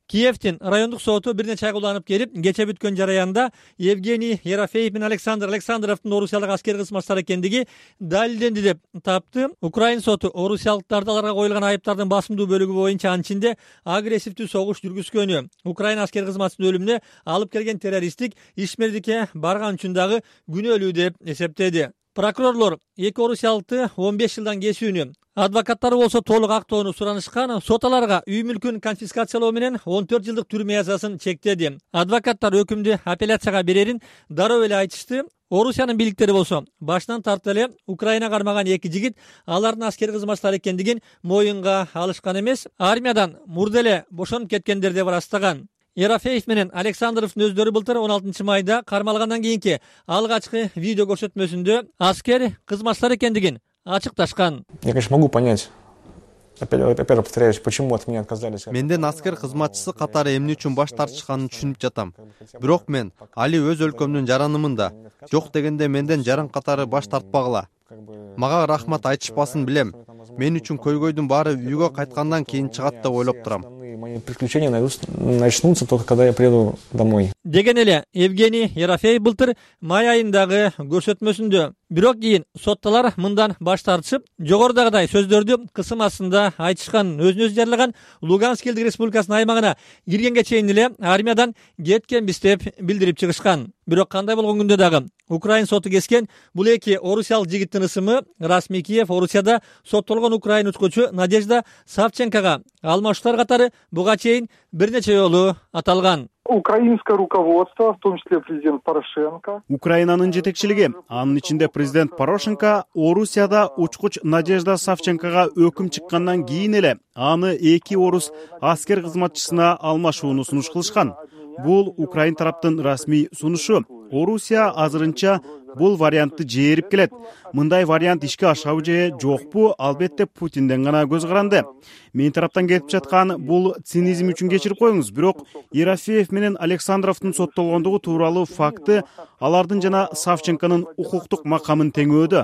Киевтин райондук соту бир нече ай уланып келип, кече бүткөн жараянда Евгений Ерофеев менен Александр Александровдун орусиялык аскер кызматчылар экендиги далилденди деп тапты. Украин соту орусиялыктарды аларга коюлган айыптардын басымдуу бөлүгү боюнча анын ичинде агрессивдүү согуш жүргүзгөнү, Украин аскер кызматчысынын өлүмүнө алып келген террористтик ишмердикке барган үчүн дагы күнөөлүү деп эсептеди. Прокурорлор эки орусиялыкты 15 жылдан кесүүнү, адвокаттары болсо толук актоону суранышкан. Сот аларга үй мүлкүн конфискациялоо менен 14 жылдык түрмө язасын чектеди. Адвокаттар өкүмдү апелляцияга берерин дароо эле айтышты. Орусиянын бийликтери болсо башынан тартып эле Украина кармаган эки жигит алардын аскер кызматчылар экендигин моюнга алышкан эмес, армиядан мурда эле бошонуп кеткендер деп ырастаган. Ерофеев менен Александровдун өздөрү былтыр 16 майда кармалгандан кийинки алгачкы видео көрсөтмөсүндө аскер кызматчылар экендигин ачыкташкан. Я, конечно, могу понять. Опять же, повторяюсь, почему от меня отказались. Менден аскер кызматчысы катары эмне үчүн баш тартышканын түшүнүп жатам. Бирок мен али өз өлкөмдүн жаранымында, жок дегенде менден жаран катары баш тартпагыла. Мага рахмат айтышпасын билем. Мен үчүн көйгөйдүн баары үйгө кайткандан кийин чыгат деп ойлоп турам. Мои приключения начнутся только когда я приеду домой. Деген эле Евгений Ерофеев былтыр май айындагы көрсөтмөсүндө. Бирок кийин соттолор мындан баш тартышып, жогорудагыдай сөздөрдү кысым астында айтышкан. Өзүн өзү жарылаган Луганск элдик республикасынын аймагына киргенге чейин эле армиядан кеткенбиз деп билдирип чыгышкан. Бирок кандай болгон күндө дагы Украин соту кескен бул эки орусиялык жигиттин ысымы расмий Киев Орусияда соттолгон украин учкучу Надежда Савченкога алмашуулар катары буга чейин бир нече жолу аталган. Украинское руководство, в том числе президент Порошенко. Украинанын жетекчилиги, анын ичинде президент Порошенко Орусияда учкуч Надежда Савченкога өкүм чыккандан кийин эле аны эки орус аскер кызматчысына алмашууну сунуш кылышкан. Бул Украин тараптын расмий сунушу. Орусия азырынча бул вариантты жээрип келет. Мындай вариант ишке ашабы же жокпу, албетте Путинден гана көз каранды. Мен тараптан кетип жаткан бул цинизм үчүн кечирип коюңуз. Бирок Ерофеев менен Александровдун соттолгондугу тууралуу факты алардын жана Савченконун укуктук макамын теңөөдө.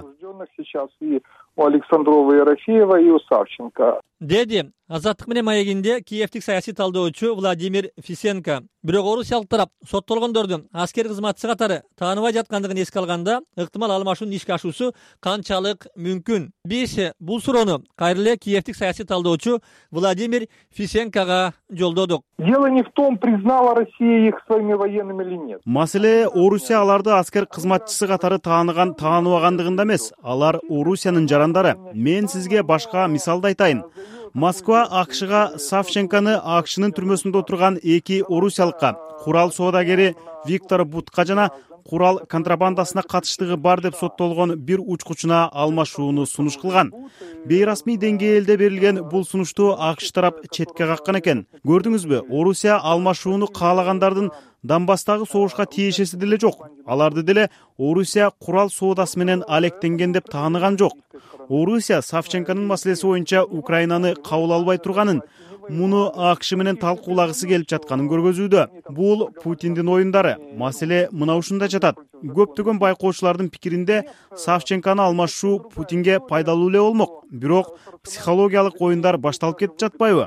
У Александрова, Ерофеева и у Савченко. Деди Азаттык менен маегинде Киевтик саясий талдоочу Владимир Фисенко. Бирок орусиялык тарап соттолгондордун аскер кызматчысы катары тааныбай жаткандыгын эске алганда, ыктымал алмашуунун ишке ашуусу канчалык мүмкүн? Биз бул суроону кайра эле Киевтик саясий талдоочу Владимир Фисенкога жолдодук. Дело не в том, признала Россия их своими военными или нет. Маселе Орусия аларды аскер кызматчысы катары тааныбаган, тааныбагандыгында эмес. Алар Орусиянын жарандары. Мен сизге башка мисалды айтайын. Москва АКШга Савченконы АКШнын түрмөсүндө отурган эки орусиялыкка, курал соодагери Виктор Бутка жана курал контрабандасына катыштыгы бар деп соттолгон бир учкучуна алмашууну сунуш кылган. Бейрасмий деңгээлде берилген бул сунушту АКШ тарап четке каккан экен. Көрдүңүзбү? Орусия алмашууну каалагандардын Донбасстагы согушка тиешеси деле жок. Аларды деле Орусия курал соодасы менен алектенген деп тааныган жок. Орусия Савченконун маселеси боюнча Украинаны кабыл албай турганын, муну АКШ менен талкуулагысы келип жатканын көргөзүүдө. Бул Путиндин оюндары. Маселе мына ушунда жатат. Көптөгөн байкоочулардын пикиринде Савченкону алмашуу Путинге пайдалуу эле болмок. Бирок психологиялык оюндар башталып кетип жатпайбы?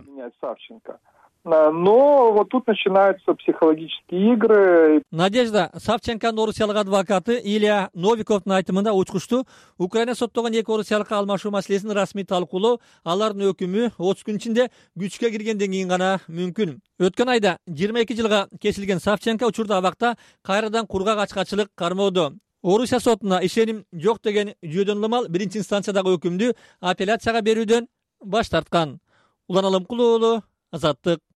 Но вот тут начинаются психологические игры. Надежда Савченконун орусиялык адвокаты Илья Новиковдун айтымында учкучту Украина соттогон эки орусиялыкка алмашуу маселесин расмий талкуулоо алардын өкүмү 30 күн ичинде күчкө киргенден кийин гана мүмкүн. Өткөн айда 22 жылга кесилген Савченко учурда абакта кайрадан кургак ачкачылык кармоодо. Орусия сотуна ишеним жок деген жүйөдөн ылмал биринчи инстанциядагы өкүмдү апелляцияга берүүдөн баш тарткан. Улан Алымкулуу, Азаттык.